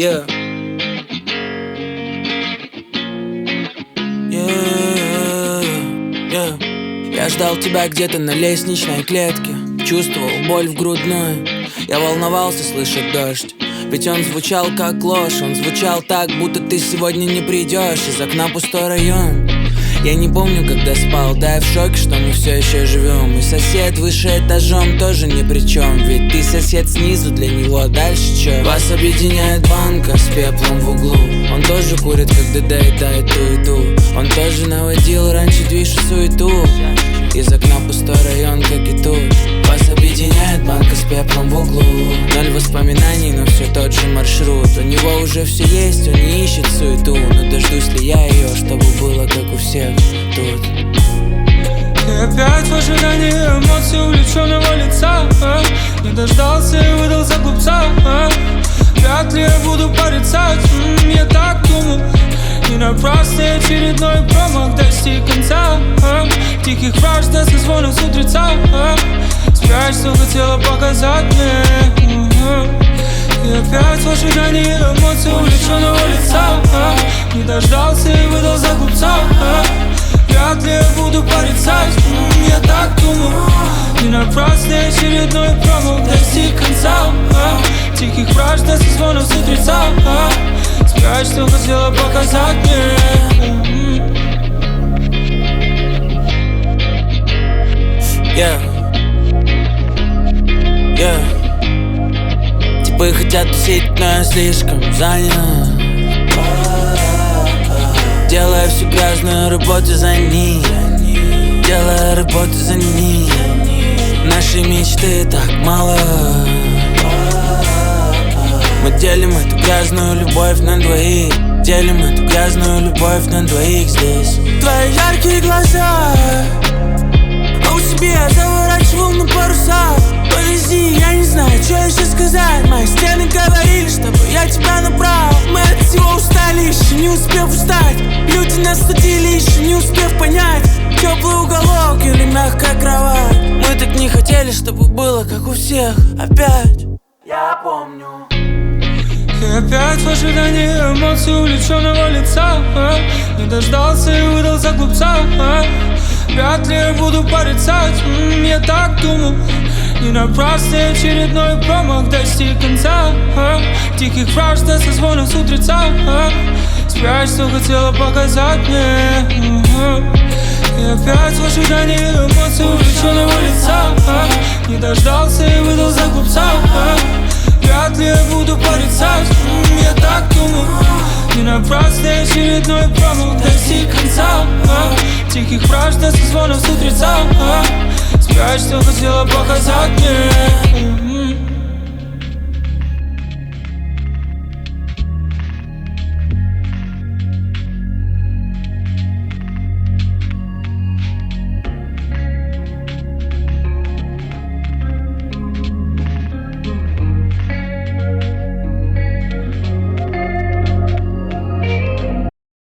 Yeah. Я ждал тебя где-то на лестничной клетке, чувствовал боль в грудной. Я волновался, слыша дождь, ведь он звучал как ложь. Он звучал так, будто ты сегодня не придешь. Из окна пустой район. Я не помню, когда спал, да я в шоке, что мы все еще живем. И сосед выше этажом тоже ни при чем, ведь ты сосед снизу, для него дальше чё? Вас объединяет банка с пеплом в углу. Он тоже курит, когда доедает ту-и-ту. Он тоже наводил раньше движ и суету. Из окна пустой район, как и тут. Вас объединяет банка с пеплом в углу. Ноль воспоминаний, но все тот же маршрут. У него уже все есть, он не ищет суету. Но дождусь ли я ее, чтобы было как у всех тут. И опять в ожидании эмоций увлеченного лица. Не дождался и выдал за глупца. Вряд ли я буду порицать, я так думал. Не напрасный очередной промах достиг конца. Тихих фраж до созвонов с утреца. Спрячь, что хотела показать мне. И опять в ожидании эмоций увлеченного лица. Не дождался и выдал за глупца. Вряд ли я буду порицать, я так думал. Не напрасный очередной промах достиг конца. Тихих фраж до созвонов с утреца. Спрячь, что хотела показать мне. Типы хотят тусить, но я слишком занят. Делая всю грязную работу за них. Делая работу за них. Нашей мечты так мало. Мы делим эту грязную любовь на двоих. Делим эту грязную любовь на двоих здесь. Твои яркие глаза, а у себя я заворачивал на паруса. Подожди, я не знаю, что еще сказать. Мои стены говорили, чтобы я тебя набрал. Мы от всего устали, еще не успев устать. Люди нас судили, еще не успев понять. Теплый уголок или мягкая кровать. Мы так не хотели, чтобы было как у всех. Опять, я помню. И опять в ожидании эмоций увлеченного лица. Не дождался и выдал за глупца. Вряд ли я буду порицать, я так думал. Не напрасный очередной промах достиг конца. Тихих фраж до созвонов с утреца. Спрячь, что хотела показать мне. И опять в ожидании эмоций увлеченного лица. Не дождался и выдал за глупца. Вряд ли я буду порицать, я так думал. Не напрасный очередной промах достиг конца. Тихих фраж до созвонов с утреца. Спрячь, что хотела показать мне.